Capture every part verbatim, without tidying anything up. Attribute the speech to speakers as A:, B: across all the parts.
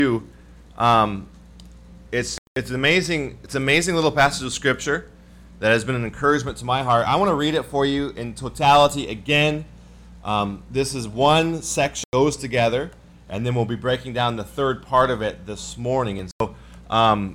A: you. Um, it's it's an amazing it's an amazing little passage of Scripture that has been an encouragement to my heart. I want to read it for you in totality again. Um, this is one section that goes together, and then we'll be breaking down the third part of it this morning. And so, um,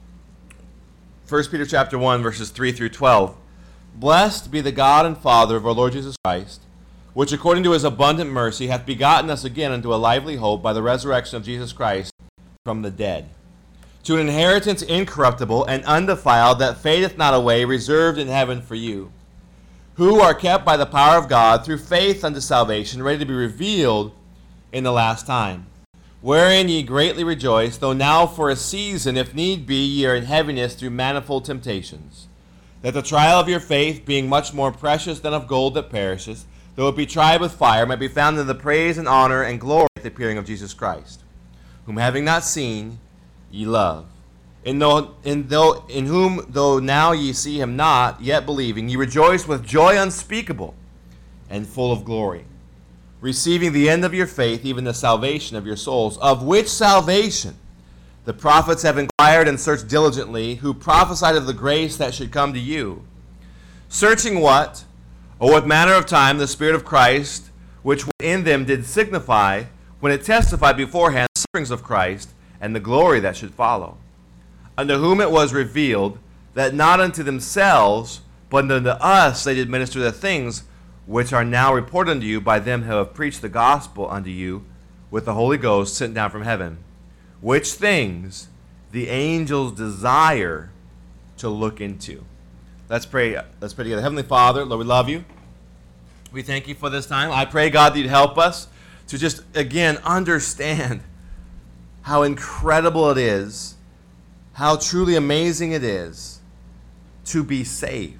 A: First Peter chapter one, verses three through twelve. Blessed be the God and Father of our Lord Jesus Christ, which according to his abundant mercy hath begotten us again unto a lively hope by the resurrection of Jesus Christ from the dead, to an inheritance incorruptible and undefiled, that fadeth not away, reserved in heaven for you, who are kept by the power of God through faith unto salvation, ready to be revealed in the last time. Wherein ye greatly rejoice, though now for a season, if need be, ye are in heaviness through manifold temptations, that the trial of your faith, being much more precious than of gold that perisheth, though it be tried with fire, might be found in the praise and honor and glory at the appearing of Jesus Christ, whom having not seen, ye love. In, though, in, though, in whom, though now ye see him not, yet believing, ye rejoice with joy unspeakable and full of glory, receiving the end of your faith, even the salvation of your souls, of which salvation the prophets have inquired and searched diligently, who prophesied of the grace that should come to you, searching what, or what manner of time the Spirit of Christ, which in them did signify, when it testified beforehand the sufferings of Christ, and the glory that should follow, unto whom it was revealed that not unto themselves, but unto us they did minister the things which are now reported unto you by them who have preached the gospel unto you with the Holy Ghost sent down from heaven, which things the angels desire to look into. Let's pray. Let's pray together. Heavenly Father, Lord, we love you. We thank you for this time. I pray, God, that you'd help us to just, again, understand how incredible it is, how truly amazing it is to be saved.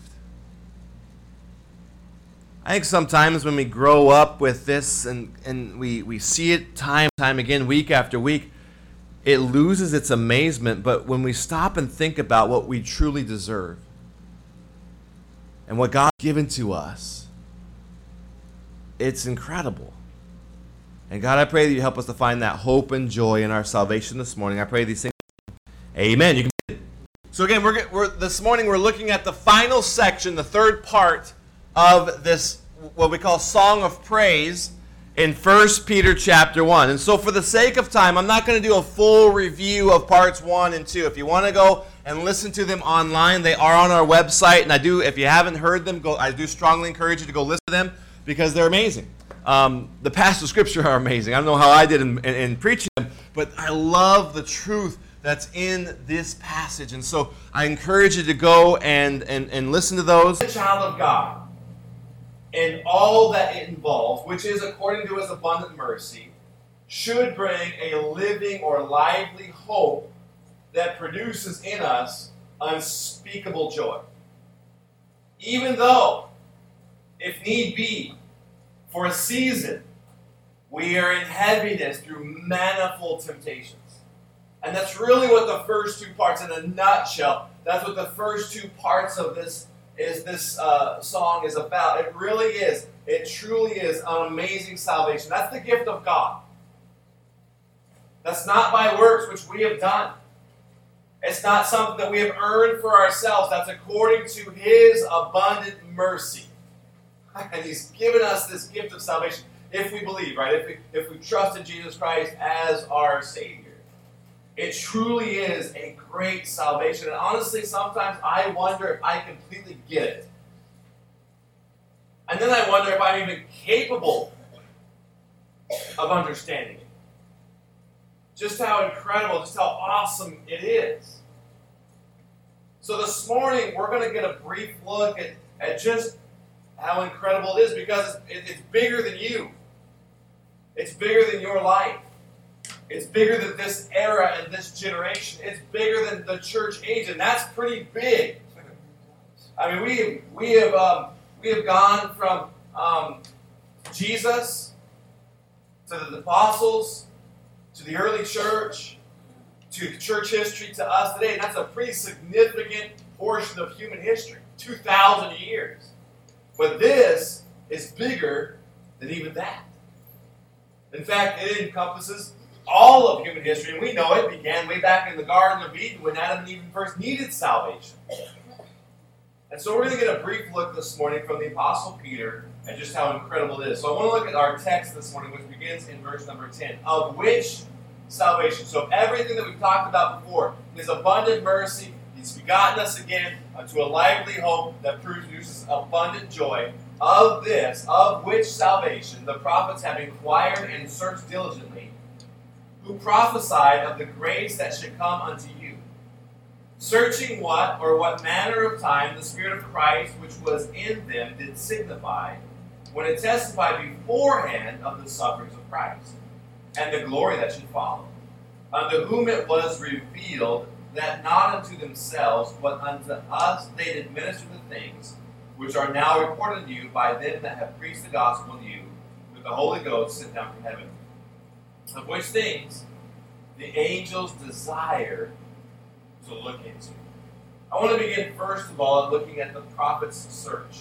A: I think sometimes when we grow up with this and, and we, we see it time and time again, week after week, it loses its amazement. But when we stop and think about what we truly deserve and what God has given to us, it's incredible. And God, I pray that you help us to find that hope and joy in our salvation this morning. I pray these things. Amen. You can. So again, we're, we're this morning we're looking at the final section, the third part of this, what we call Song of Praise in First Peter chapter one. And so for the sake of time, I'm not going to do a full review of parts one and two. If you want to go and listen to them online, they are on our website. And I do, if you haven't heard them, go. I do strongly encourage you to go listen to them because they're amazing. Um, the passages of Scripture are amazing. I don't know how I did in, in, in preaching them, but I love the truth that's in this passage. And so I encourage you to go and, and, and listen to those. The child of God, and all that it involves, which is according to his abundant mercy, should bring a living or lively hope that produces in us unspeakable joy. Even though, if need be, for a season, we are in heaviness through manifold temptations. And that's really what the first two parts, in a nutshell, that's what the first two parts of this is this uh, song is about. It really is. It truly is an amazing salvation. That's the gift of God. That's not by works which we have done. It's not something that we have earned for ourselves. That's according to his abundant mercy. And he's given us this gift of salvation if we believe, right? If we, if we trust in Jesus Christ as our Savior. It truly is a great salvation. And honestly, sometimes I wonder if I completely get it. And then I wonder if I'm even capable of understanding it. Just how incredible, just how awesome it is. So this morning, we're going to get a brief look at, at just how incredible it is, because it's, it's bigger than you. It's bigger than your life. It's bigger than this era and this generation. It's bigger than the church age, and that's pretty big. I mean, we we have um, we have gone from um, Jesus to the apostles to the early church to church history to us today, and that's a pretty significant portion of human history, two thousand years. But this is bigger than even that. In fact, it encompasses all of human history, and we know it began way back in the Garden of Eden when Adam and Eve first needed salvation. And so we're going to get a brief look this morning from the Apostle Peter and just how incredible it is. So I want to look at our text this morning, which begins in verse number ten. Of which salvation. So everything that we've talked about before, His abundant mercy, He's begotten us again unto a lively hope that produces abundant joy. Of this, of which salvation, the prophets have inquired and searched diligently, who prophesied of the grace that should come unto you, searching what or what manner of time the Spirit of Christ which was in them did signify, when it testified beforehand of the sufferings of Christ, and the glory that should follow, unto whom it was revealed that not unto themselves, but unto us they did minister the things which are now reported unto you by them that have preached the gospel unto you, with the Holy Ghost sent down from heaven, of which things the angels desire to look into. I want to begin first of all looking at the prophet's search.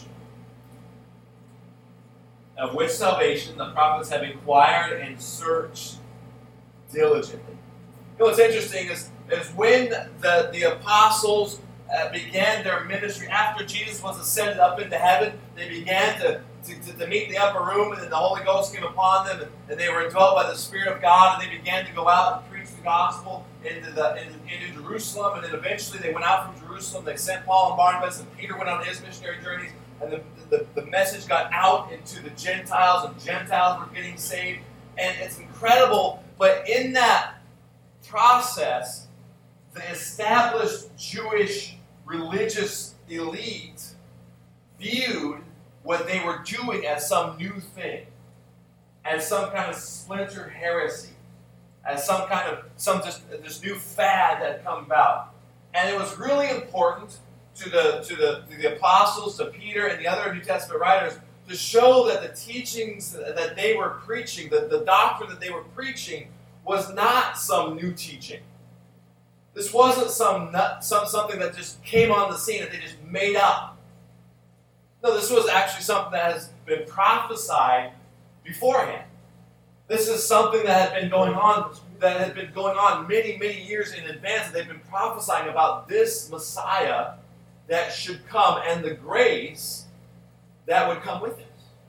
A: Of which salvation the prophets have inquired and searched diligently. You know what's interesting is, is when the, the apostles uh, began their ministry, after Jesus was ascended up into heaven, they began to, to, to, to meet in the upper room, and then the Holy Ghost came upon them, and, and they were indwelt by the Spirit of God, and they began to go out and preach the gospel into, the, in, into Jerusalem, and then eventually they went out from Jerusalem. They sent Paul and Barnabas, and Peter went on his missionary journeys, and the, the, the message got out into the Gentiles, and Gentiles were getting saved, and it's incredible. But in that process, the established Jewish religious elite viewed what they were doing as some new thing, as some kind of splinter heresy, as some kind of some just this new fad that had come about. And it was really important to the to the to the apostles, to Peter and the other New Testament writers, to show that the teachings that they were preaching, the, the doctrine that they were preaching, was not some new teaching. This wasn't some, nut, some something that just came on the scene that they just made up. No, this was actually something that has been prophesied beforehand. This is something that had been going on, that had been going on many, many years in advance. They've been prophesying about this Messiah that should come and the grace that would come with it.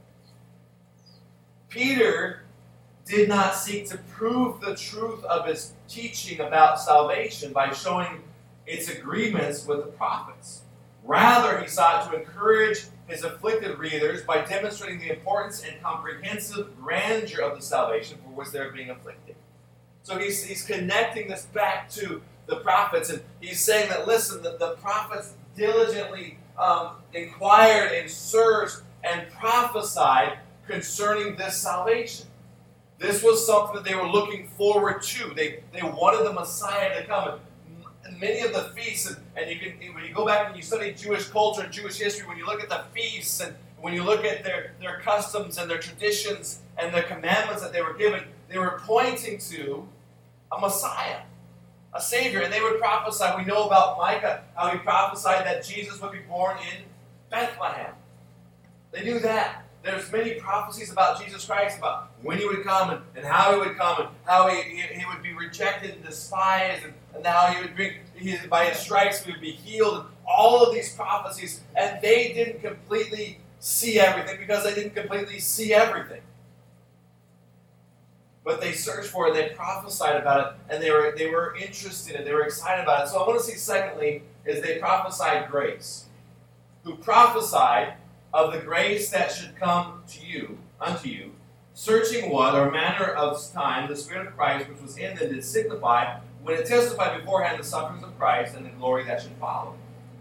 A: Peter did not seek to prove the truth of his teaching about salvation by showing its agreements with the prophets. Rather, he sought to encourage his afflicted readers by demonstrating the importance and comprehensive grandeur of the salvation for which they're being afflicted. So he's, he's connecting this back to the prophets, and he's saying that, listen, the, the prophets diligently um, inquired and searched and prophesied concerning this salvation. This was something that they were looking forward to. They, they wanted the Messiah to come. And many of the feasts, and, and you can when you go back and you study Jewish culture and Jewish history, when you look at the feasts and when you look at their, their customs and their traditions and the commandments that they were given, they were pointing to a Messiah, a Savior. And they would prophesy. We know about Micah, how he prophesied that Jesus would be born in Bethlehem. They knew that. There's many prophecies about Jesus Christ, about when he would come and, and how he would come and how he, he, he would be rejected and despised and, and how he would be, he, by his stripes he would be healed. And all of these prophecies, and they didn't completely see everything because they didn't completely see everything. But they searched for it, they prophesied about it, and they were, they were interested and they were excited about it. So I want to see secondly is they prophesied grace. Who prophesied of the grace that should come to you, unto you, searching what or manner of time the Spirit of Christ which was in them did signify, when it testified beforehand the sufferings of Christ and the glory that should follow.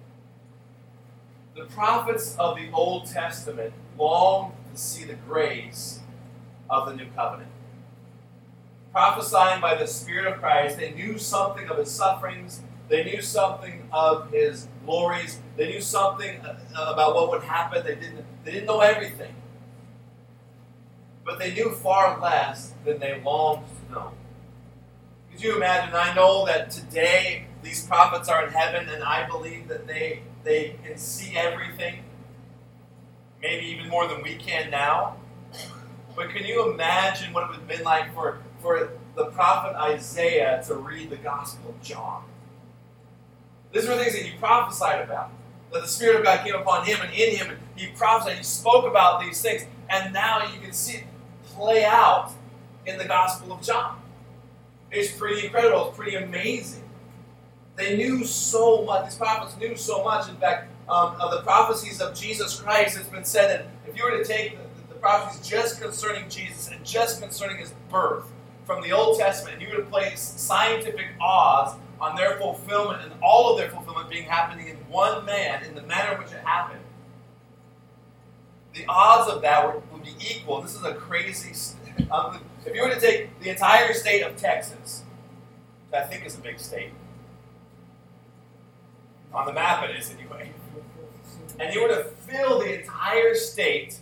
A: The prophets of the Old Testament longed to see the grace of the New Covenant. Prophesying by the Spirit of Christ, they knew something of his sufferings. They knew something of his glories. They knew something about what would happen. They didn't, they didn't know everything. But they knew far less than they longed to know. Could you imagine? I know that today these prophets are in heaven, and I believe that they, they can see everything, maybe even more than we can now. But can you imagine what it would have been like for, for the prophet Isaiah to read the Gospel of John. These were things that he prophesied about. That the Spirit of God came upon him and in him, and he prophesied, he spoke about these things. And now you can see it play out in the Gospel of John. It's pretty incredible. It's pretty amazing. They knew so much. These prophets knew so much. In fact, um, of the prophecies of Jesus Christ, it's been said that if you were to take the, the prophecies just concerning Jesus and just concerning his birth from the Old Testament, and you were to place scientific odds on their fulfillment and all of their fulfillment being happening in one man, in the manner in which it happened, the odds of that would, would be equal. This is a crazy... Um, if you were to take the entire state of Texas, which I think is a big state, on the map it is anyway, and you were to fill the entire state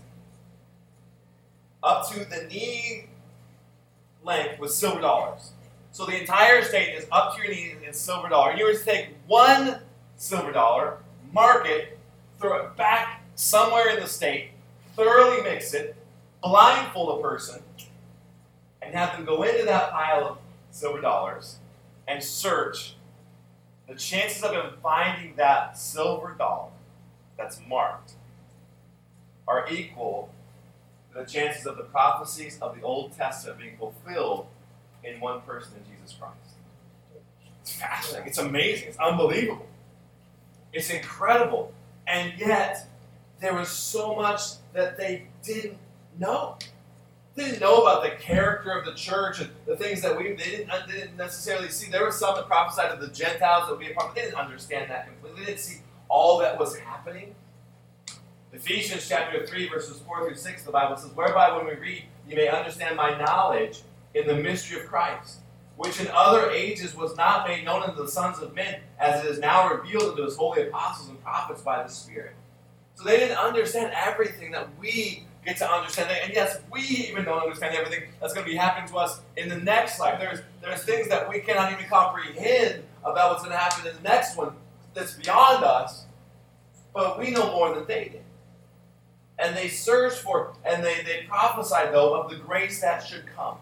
A: up to the knee length with silver dollars. So the entire state is up to your knees in silver dollar. And you were to take one silver dollar, mark it, throw it back somewhere in the state, thoroughly mix it, blindfold a person, and have them go into that pile of silver dollars and search, the chances of him finding that silver dollar that's marked are equal to the chances of the prophecies of the Old Testament being fulfilled in one person, in Jesus Christ. It's fascinating. It's amazing. It's unbelievable. It's incredible. And yet, there was so much that they didn't know. They didn't know about the character of the church and the things that we they didn't, they didn't necessarily see. There were some that prophesied of the Gentiles that would be a part. They didn't understand that completely. They didn't see all that was happening. Ephesians chapter three, verses four through six, the Bible says, "Whereby when we read, you may understand my knowledge in the mystery of Christ, which in other ages was not made known unto the sons of men, as it is now revealed unto his holy apostles and prophets by the Spirit." So they didn't understand everything that we get to understand. And yes, we even don't understand everything that's going to be happening to us in the next life. There's, there's things that we cannot even comprehend about what's going to happen in the next one that's beyond us, but we know more than they did. And they searched for, and they, they prophesied, though, of the grace that should come.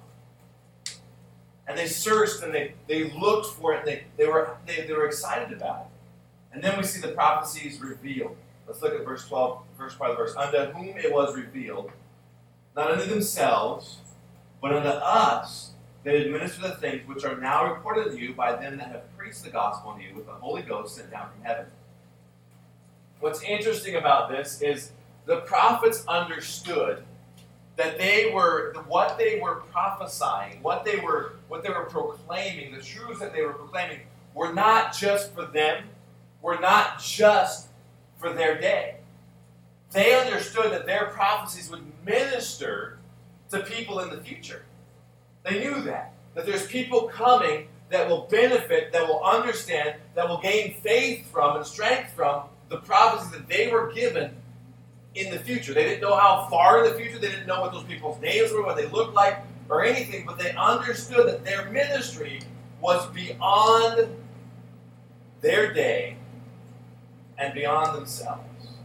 A: And they searched and they, they looked for it. And they, they, were, they, they were excited about it. And then we see the prophecies revealed. Let's look at verse twelve, first part of the verse. "Unto whom it was revealed, not unto themselves, but unto us, that administer the things which are now reported to you by them that have preached the gospel unto you with the Holy Ghost sent down from heaven." What's interesting about this is the prophets understood that they were what they were prophesying, what they were what they were proclaiming, the truths that they were proclaiming were not just for them, were not just for their day. They understood that their prophecies would minister to people in the future. They knew that. That there's people coming that will benefit, that will understand, that will gain faith from and strength from the prophecies that they were given in the future. They didn't know how far in the future, they didn't know what those people's names were, what they looked like, or anything, but they understood that their ministry was beyond their day and beyond themselves.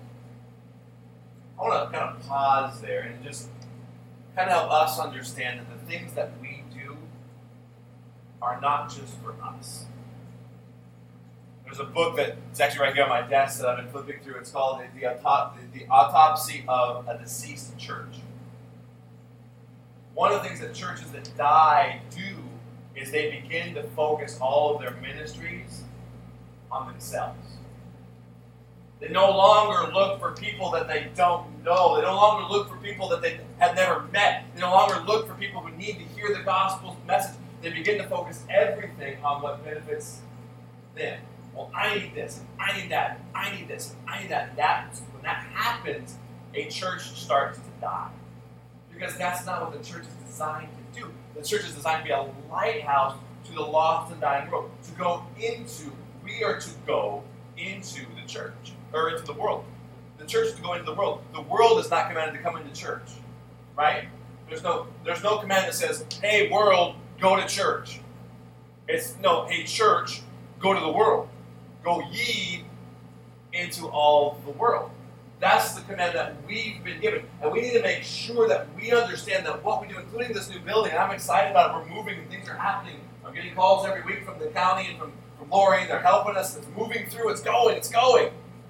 A: I want to kind of pause there and just kind of help us understand that the things that we do are not just for us. There's a book that's actually right here on my desk that I've been flipping through. It's called The, the, Autop- the Autopsy of a Deceased Church. One of the things that churches that die do is they begin to focus all of their ministries on themselves. They no longer look for people that they don't know. They no longer look for people that they have never met. They no longer look for people who need to hear the gospel's message. They begin to focus everything on what benefits them. Well, I need this, and I need that, and I need this, and I need that. And that when that happens, a church starts to die. Because that's not what the church is designed to do. The church is designed to be a lighthouse to the lost and dying world. To go into, we are to go into the church, or into the world. The church is to go into the world. The world is not commanded to come into church, right? There's no, there's no command that says, "Hey, world, go to church." It's, no, "Hey, church, go to the world. Go ye into all the world." That's the command that we've been given. And we need to make sure that we understand that what we do, including this new building, and I'm excited about it, we're moving and things are happening. I'm getting calls every week from the county and from, from Lori, and they're helping us. It's moving through. It's going. It's going.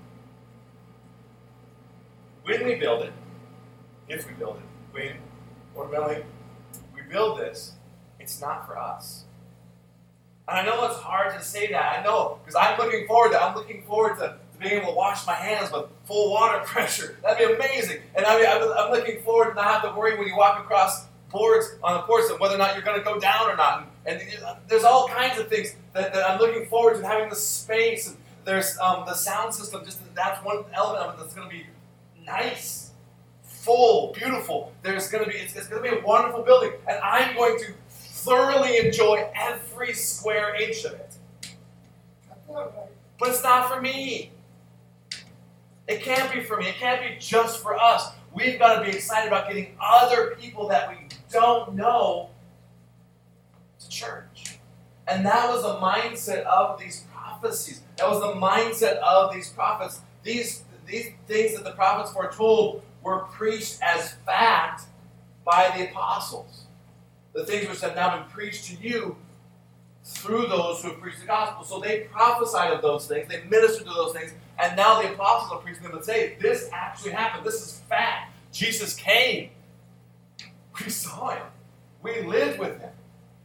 A: When we build it, if we build it, when or Melanie, we build this, it's not for us. And I know it's hard to say that. I know, because I'm looking forward to I'm looking forward to, to being able to wash my hands with full water pressure. That'd be amazing. And I mean, I'm, I'm looking forward to not have to worry when you walk across boards on the course of whether or not you're going to go down or not. And, and there's all kinds of things that, that I'm looking forward to, having the space. And there's um, the sound system. Just that's one element of it that's going to be nice, full, beautiful. There's going to be it's, it's going to be a wonderful building, and I'm going to thoroughly enjoy every square inch of it. But it's not for me. It can't be for me. It can't be just for us. We've got to be excited about getting other people that we don't know to church. And that was the mindset of these prophecies. That was the mindset of these prophets. These, these things that the prophets foretold were preached as fact by the apostles. The things which have now been preached to you through those who have preached the gospel. So they prophesied of those things, they ministered to those things, and now the apostles are preaching them and say, this actually happened, this is fact. Jesus came. We saw him. We lived with him.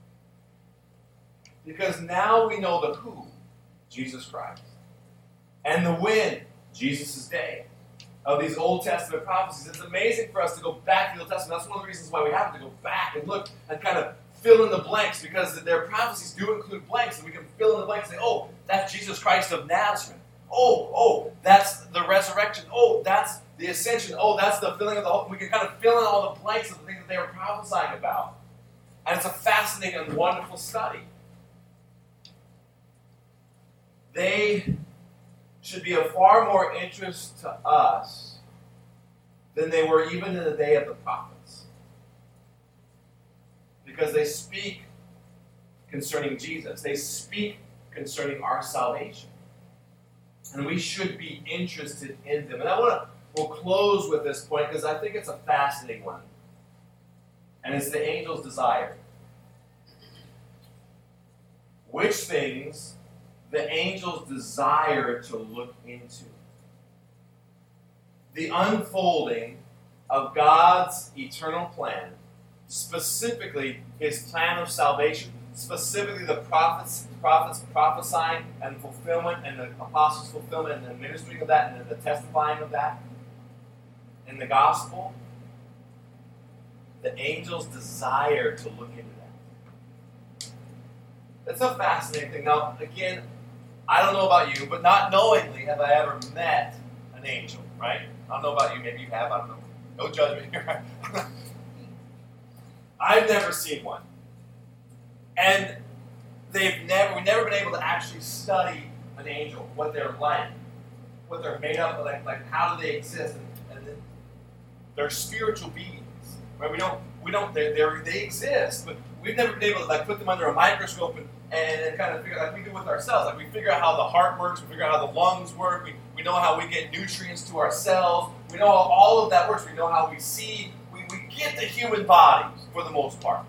A: Because now we know the who, Jesus Christ. And the when, Jesus' day. Of these Old Testament prophecies. It's amazing for us to go back to the Old Testament. That's one of the reasons why we have to go back and look and kind of fill in the blanks, because their prophecies do include blanks, and we can fill in the blanks and say, oh, that's Jesus Christ of Nazareth. Oh, oh, that's the resurrection. Oh, that's the ascension. Oh, that's the filling of the hope. We can kind of fill in all the blanks of the things that they were prophesying about. And it's a fascinating and wonderful study. They should be of far more interest to us than they were even in the day of the prophets. Because they speak concerning Jesus. They speak concerning our salvation. And we should be interested in them. And I want to, we'll close with this point because I think it's a fascinating one. And it's the angel's desire. Which things the angels desire to look into. The unfolding of God's eternal plan, specifically his plan of salvation, specifically the prophets, prophets prophesying and fulfillment, and the apostles' fulfillment, and the ministering of that, and the testifying of that in the gospel. The angels desire to look into that. That's a fascinating thing. Now, again, I don't know about you, but not knowingly have I ever met an angel, right? I don't know about you, maybe you have, I don't know. No judgment here. I've never seen one. And they've never, we've never been able to actually study an angel, what they're like, what they're made up of, like, like how do they exist, and, and then they're spiritual beings, right? We don't, we don't, they're, they're, they exist, but we've never been able to like put them under a microscope and And, and kind of figure like we do with ourselves. Like we figure out how the heart works, we figure out how the lungs work, we, we know how we get nutrients to our cells, we know how all of that works, we know how we see, we, we get the human body for the most part.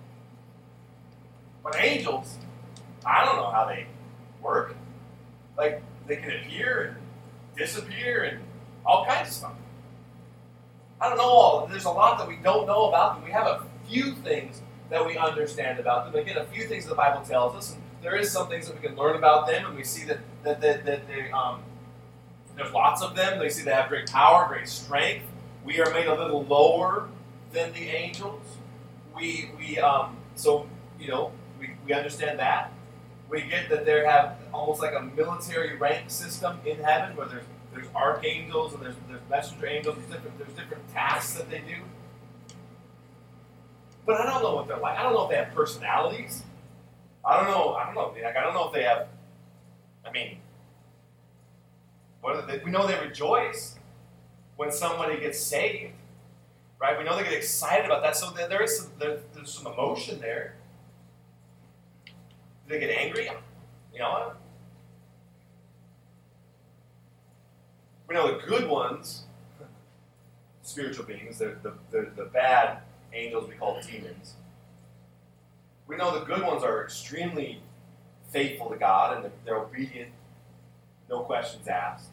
A: But angels, I don't know how they work. Like they can appear and disappear and all kinds of stuff. I don't know all. There's a lot that we don't know about them. We have a few things that we understand about them. Again, a few things the Bible tells us, and there is some things that we can learn about them, and we see that that that, that they, um, there's lots of them. They see they have great power, great strength. We are made a little lower than the angels. We we um, so you know we, we understand that. We get that they have almost like a military rank system in heaven, where there's there's archangels and there's there's messenger angels. There's different there's different tasks that they do. But I don't know what they're like. I don't know if they have personalities. I don't know. I don't know. Like, I don't know if they have. I mean, what are they? We know they rejoice when somebody gets saved, right? We know they get excited about that. So there is some, there, there's some emotion there. Do they get angry? You know what? We know the good ones spiritual beings, the, the, the, the bad angels we call demons. We know the good ones are extremely faithful to God and they're obedient, no questions asked.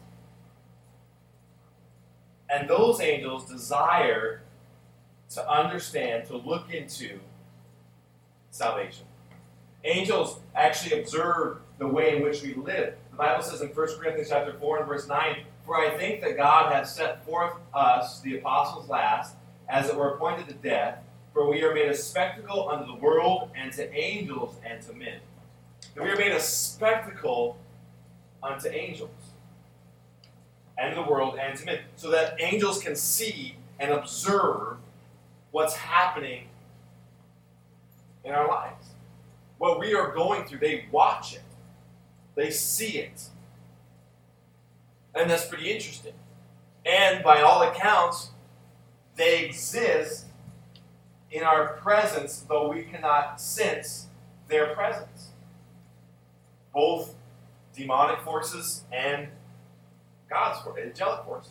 A: And those angels desire to understand, to look into salvation. Angels actually observe the way in which we live. The Bible says in First Corinthians chapter four and verse nine, "For I think that God hath set forth us, the apostles last, as it were appointed to death, for we are made a spectacle unto the world, and to angels, and to men." And we are made a spectacle unto angels, and the world, and to men. So that angels can see and observe what's happening in our lives. What we are going through, they watch it. They see it. And that's pretty interesting. And by all accounts, they exist in our presence, though we cannot sense their presence. Both demonic forces and God's forces, angelic forces.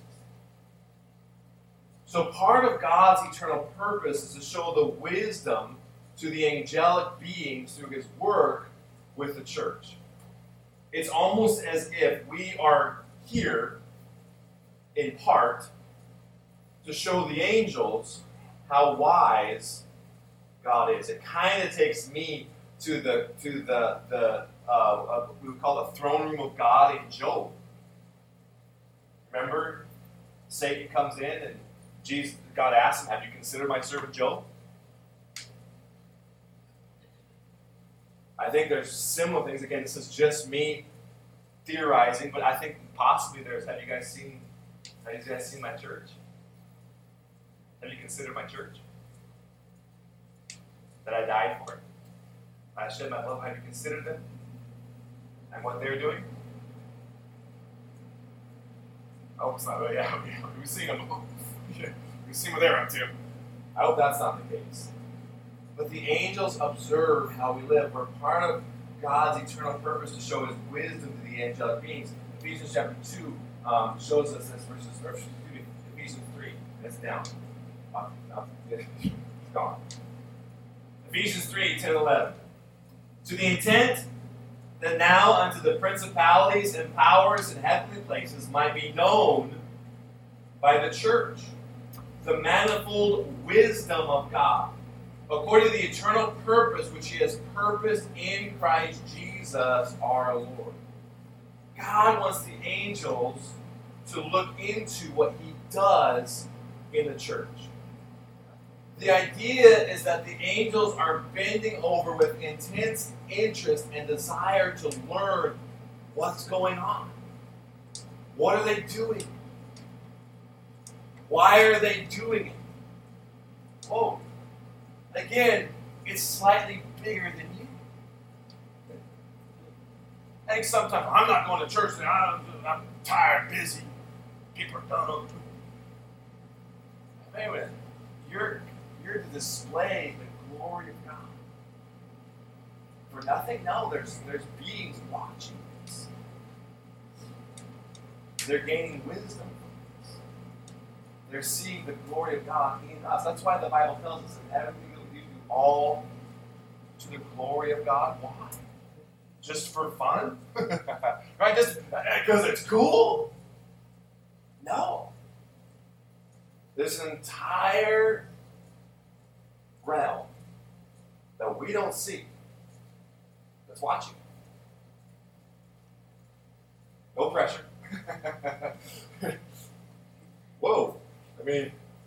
A: So part of God's eternal purpose is to show the wisdom to the angelic beings through his work with the church. It's almost as if we are here, in part, to show the angels how wise God is. It kind of takes me to the to the the uh, uh, we would call the throne room of God in Job. Remember, Satan comes in and Jesus, God asks him, "Have you considered my servant Job?" I think there's similar things. Again, this is just me theorizing, but I think possibly there's. Have you guys seen? Have you guys seen my church? Have you considered my church? That I died for it. I shed my blood. Have you considered them and what they're doing? I hope it's not. Yeah, yeah. We've seen them. We've seen what they're up to. I hope that's not the case. But the angels observe how we live. We're part of God's eternal purpose to show his wisdom to the angelic beings. Ephesians chapter two um, shows us this, verses, or excuse me, Ephesians three. It's down. Uh, uh, it's gone. Ephesians three, ten and eleven. "To the intent that now unto the principalities and powers in heavenly places might be known by the church the manifold wisdom of God, according to the eternal purpose which he has purposed in Christ Jesus our Lord." God wants the angels to look into what he does in the church. The idea is that the angels are bending over with intense interest and desire to learn what's going on. What are they doing? Why are they doing it? Oh, again, it's slightly bigger than you. I think sometimes, I'm not going to church, I'm, I'm tired, busy, people are dumb. Wait a minute, you're, you're to display the glory of God. For nothing? No, there's, there's beings watching this. They're gaining wisdom from this. They're seeing the glory of God in us. That's why the Bible tells us that everything we do all to the glory of God. Why? Just for fun? Right? Just because it's cool? No. There's an entire realm that we don't see that's watching. No pressure. Whoa. I mean,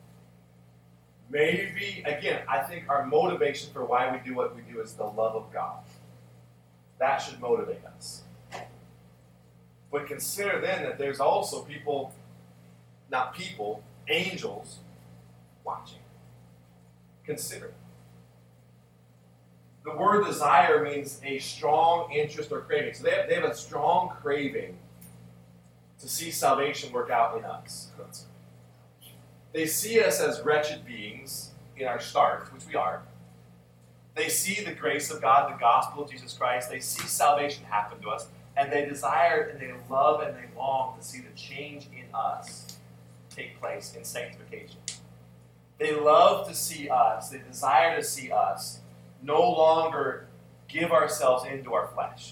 A: maybe, again, I think our motivation for why we do what we do is the love of God. That should motivate us. But consider then that there's also people, not people, angels watching. Consider. The word desire means a strong interest or craving. So they have, they have a strong craving to see salvation work out in us. They see us as wretched beings in our start, which we are. They see the grace of God, the gospel of Jesus Christ. They see salvation happen to us. And they desire and they love and they long to see the change in us take place in sanctification.
B: They love to see us, they desire to see us no longer give ourselves into our flesh.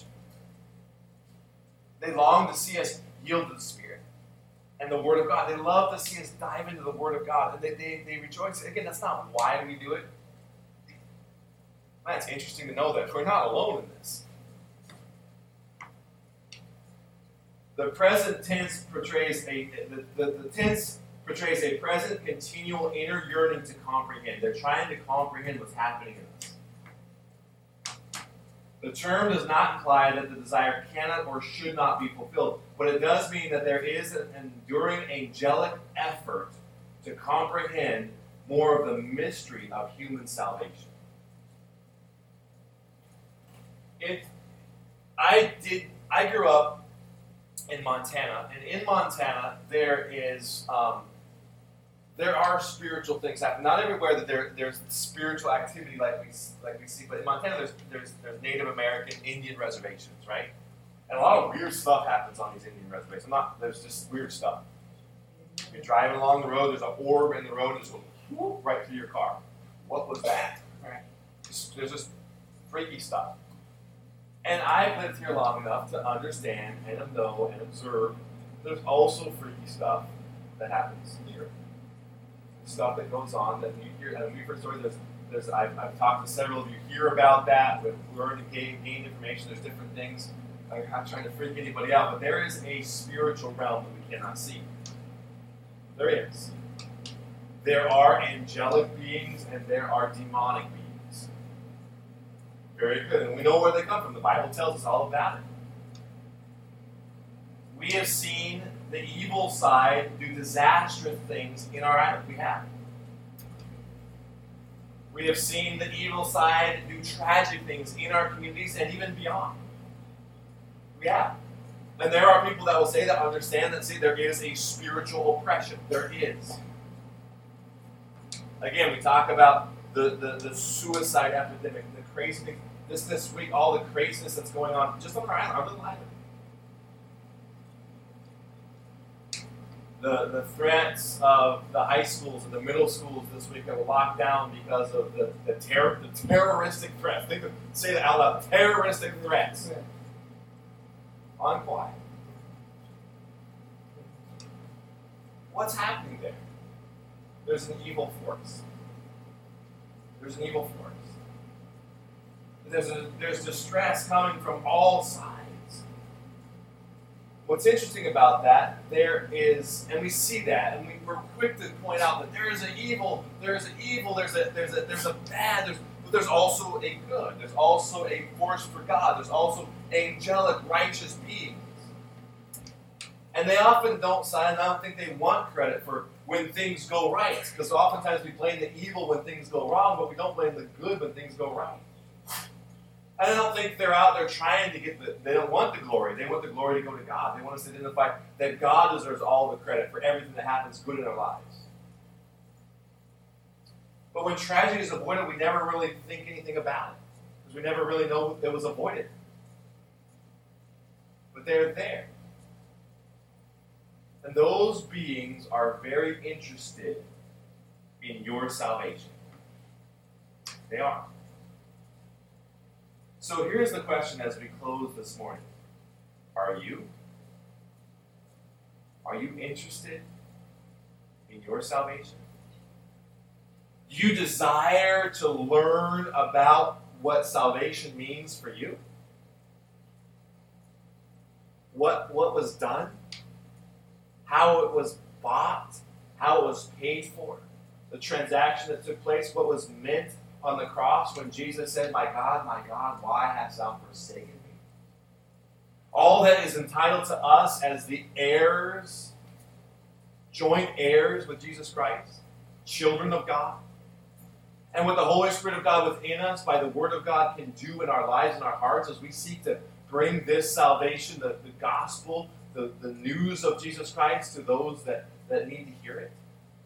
B: They long to see us yield to the Spirit and the Word of God. They love to see us dive into the Word of God. And they, they, they rejoice. Again, that's not why we do it. Man, it's interesting to know that we're not alone in this. The present tense portrays a the, the, the tense portrays a present, continual inner yearning to comprehend. They're trying to comprehend what's happening in us. The term does not imply that the desire cannot or should not be fulfilled, but it does mean that there is an enduring angelic effort to comprehend more of the mystery of human salvation. It, I did. I grew up in Montana, and in Montana there is um, there are spiritual things happening. Not everywhere that there there's spiritual activity like we like we see, but in Montana there's there's there's Native American Indian reservations, right? And a lot of weird stuff happens on these Indian reservations. I'm not there's just weird stuff. You're driving along the road, there's an orb in the road, and just goes right through your car. What was that? Right? Just, there's just freaky stuff. And I've lived here long enough to understand and know and observe there's also freaky stuff that happens here. Stuff that goes on that you hear. And we've heard stories. There's, there's, I've, I've talked to several of you here about that. We've learned and gained, gained information. There's different things. I'm not trying to freak anybody out, but there is a spiritual realm that we cannot see. There is. There are angelic beings and there are demonic beings. Very good. And we know where they come from. The Bible tells us all about it. We have seen the evil side do disastrous things in our life. We have. We have seen the evil side do tragic things in our communities and even beyond. We have. And there are people that will say that, understand that, see, there is a spiritual oppression. There is. Again, we talk about the, the, the suicide epidemic, the crazy thing. This this week, all the craziness that's going on just on our island, our little island. The, the threats of the high schools and the middle schools this week that were locked down because of the, the, terror, the terroristic threats. Think of, say that out loud. Terroristic threats. Yeah. On quiet. What's happening there? There's an evil force. There's an evil force. There's, a, there's distress coming from all sides. What's interesting about that, there is, and we see that, and we, we're quick to point out that there is an evil, there's an evil, there's a there's a there's a bad, there's but there's also a good. There's also a force for God. There's also angelic, righteous beings. And they often don't sign. I don't think they want credit for when things go right, because oftentimes we blame the evil when things go wrong, but we don't blame the good when things go right. And I don't think they're out there trying to get the, they don't want the glory. They want the glory to go to God. They want us to identify that God deserves all the credit for everything that happens good in our lives. But when tragedy is avoided, we never really think anything about it, because we never really know it was avoided. But they're there. And those beings are very interested in your salvation. They are. So here's the question as we close this morning. Are you? Are you interested in your salvation? Do you desire to learn about what salvation means for you? What, what was done? How it was bought? How it was paid for? The transaction that took place? What was meant on the cross when Jesus said, "My God, my God, why hast thou forsaken me?" All that is entitled to us as the heirs, joint heirs with Jesus Christ, children of God, and what the Holy Spirit of God within us by the Word of God can do in our lives and our hearts as we seek to bring this salvation, the, the gospel, the, the news of Jesus Christ to those that, that need to hear it.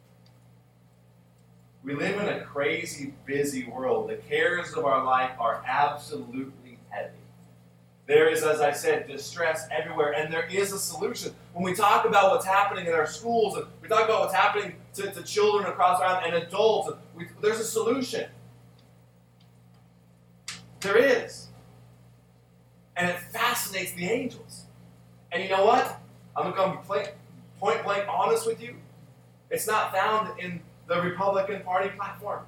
B: We live in a crazy, busy world. The cares of our life are absolutely heavy. There is, as I said, distress everywhere, and there is a solution. When we talk about what's happening in our schools, and we talk about what's happening to, to children across around and adults, we, there's a solution. There is. And it fascinates the angels. And you know what? I'm going to be point blank honest with you. It's not found in the Republican Party platform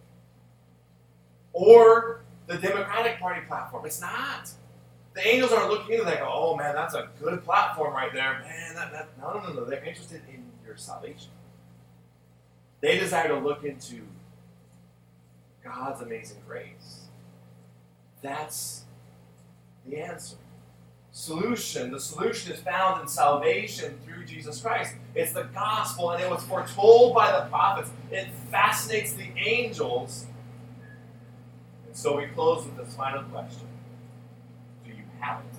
B: or the Democratic Party platform. It's not. The angels aren't looking into that and go, oh man, that's a good platform right there. Man, that, that, no, no, no, no. They're interested in your salvation. They desire to look into God's amazing grace. That's the answer. Solution. The solution is found in salvation through Jesus Christ. It's the gospel, and it was foretold by the prophets. It fascinates the angels. And so we close with this final question. Do you have it?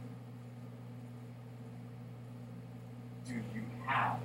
B: Do you have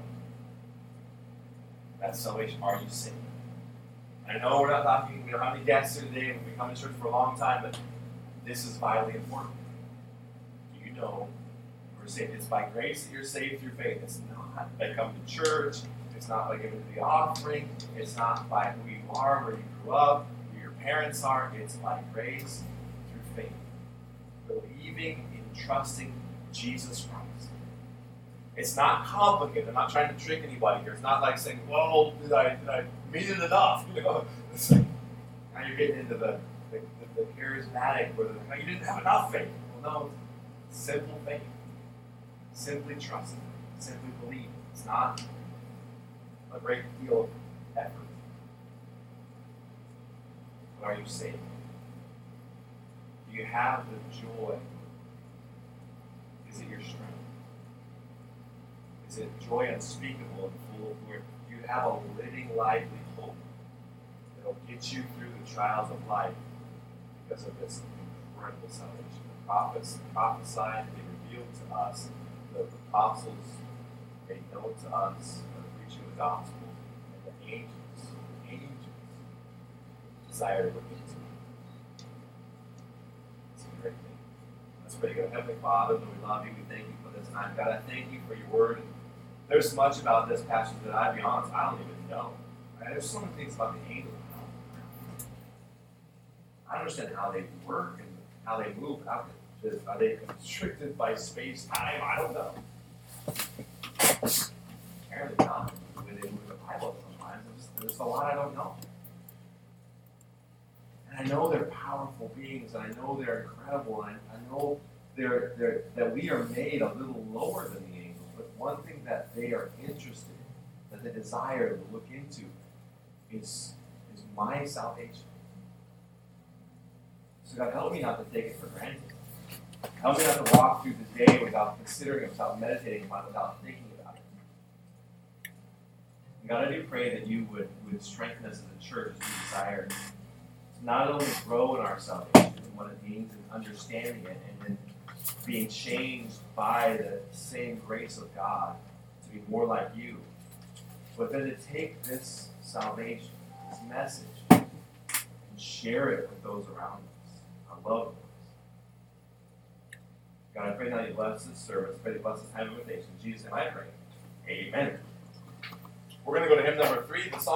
B: that salvation? Are you saved? I know we're not talking, we don't have any guests here today, and we've been coming to church for a long time, but this is vitally important. Do you know you're saved? It's by grace that you're saved through faith. It's not by coming to church. It's not by giving the offering. It's not by who you are, where you grew up, who your parents are. It's by grace through faith. Believing and trusting Jesus Christ. It's not complicated. I'm not trying to trick anybody here. It's not like saying, well, did I, did I mean it enough? You know, it's like, now you're getting into the, the, the, the charismatic, where like, you didn't have enough faith. Well, no, simple faith. Simply trusting. Simply believing. It's not a great deal of effort. But are you saved? Do you have the joy? Is it your strength? Is it joy unspeakable and full of glory? Do you have a living, lively hope that will get you through the trials of life because of this incredible salvation? The prophets prophesied, they revealed to us, the apostles made known to us, the preaching of the gospel, and the angels, the angels desire to look into it. It's a great thing. Let's pray. Go, Heavenly Father, Lord, we love you. We thank you for this time. God, I thank you for your word. There's much about this passage that, I'll be honest, I don't even know. Right? There's so many things about the angels. I don't understand how they work and how they move. How, are they constricted by space-time? I don't know. Apparently not. The way they move the Bible sometimes. There's, there's a lot I don't know. And I know they're powerful beings, and I know they're incredible, and I, I know they're, they're, that we are made a little lower than the angels. But one thing that they are interested in, that they desire to look into, is, is my salvation. So God, help me not to take it for granted. Help me not to walk through the day without considering it, without meditating upon it, without thinking about it. And God, I do pray that you would, would strengthen us as a church as we desire to not only grow in our salvation and what it means and understanding it and then being changed by the same grace of God to be more like you, but then to take this salvation, this message, and share it with those around us, our loved ones. God, I pray now you bless this service. I pray you bless this time of invitation. In Jesus' name I pray. Amen. We're going to go to hymn number three. The song